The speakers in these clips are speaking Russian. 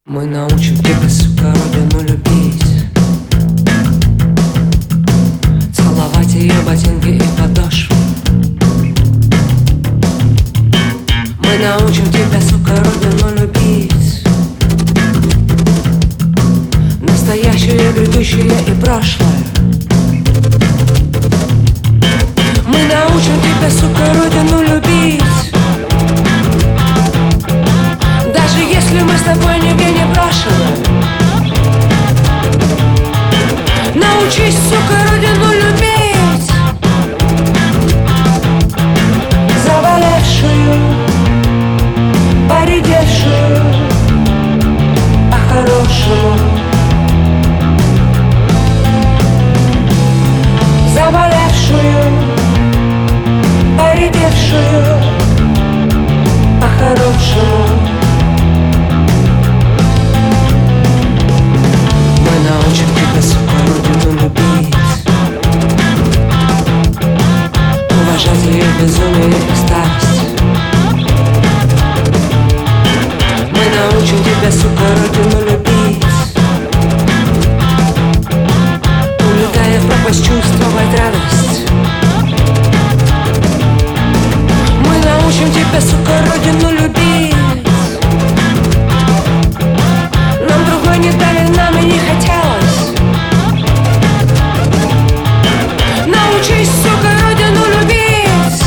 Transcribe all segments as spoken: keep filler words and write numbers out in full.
Мы научим тебя, сука, родину любить, целовать ее ботинки и подошвы. Мы научим тебя, сука, родину любить, настоящее, грядущее и прошлое. Мы научим тебя, сука, родину любить, даже если мы с тобой нигде не брошены. Научись, сука, родину любить, заболевшую, поредевшую, по-хорошему. Заболевшую, поредевшую, по-хорошему. Мы научим тебя, сука, родину любить, уважать ее безумие и старость. Мы научим тебя, сука, родину любить, улетая в пропасть, чувствовать радость. Мы научим тебя, сука, родину любить, нам другой не дали, нам и не хотелось. Научись, сука, родину любить.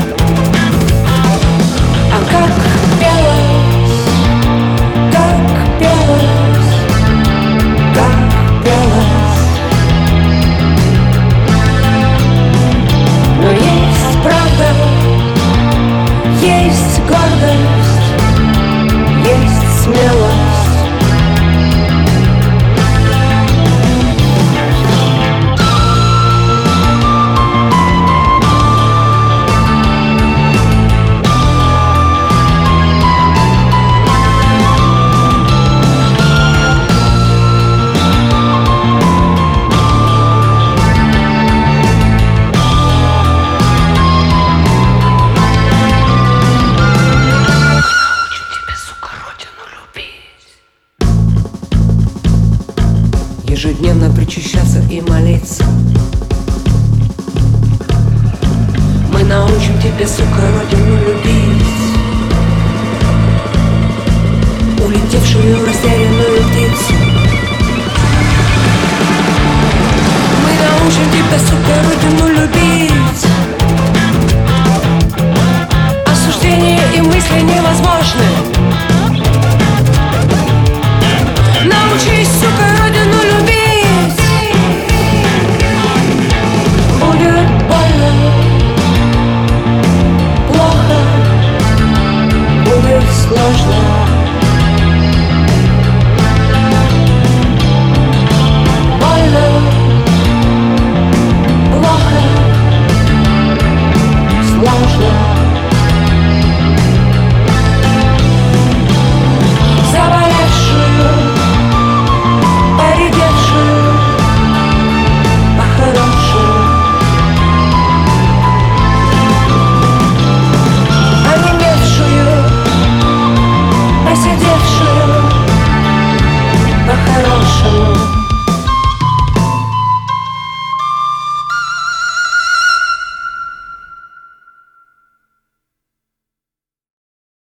А как пелось, как пелось, как пелось. Но есть правда, есть гордость, есть смелость. Ежедневно причащаться и молиться. Мы научим тебя, сука, родину любить, улетевшую, растерянную.